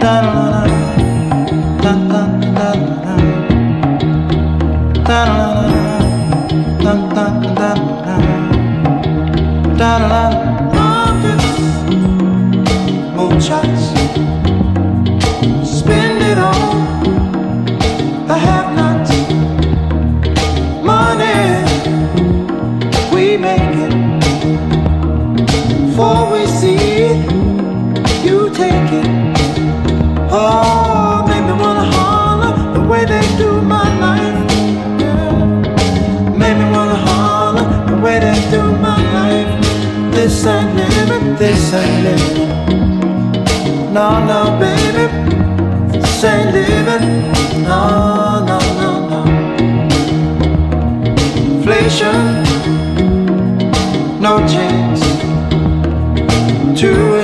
Moonshots, spend it all. The have-nots, money, we make it. Before we see it, you take it. Oh, make me wanna holler the way they do my life. Yeah. Make me wanna holler the way they do my life. This ain't living, this ain't living. No, no, baby, this ain't living. No, no, no, no. Inflation, no chance to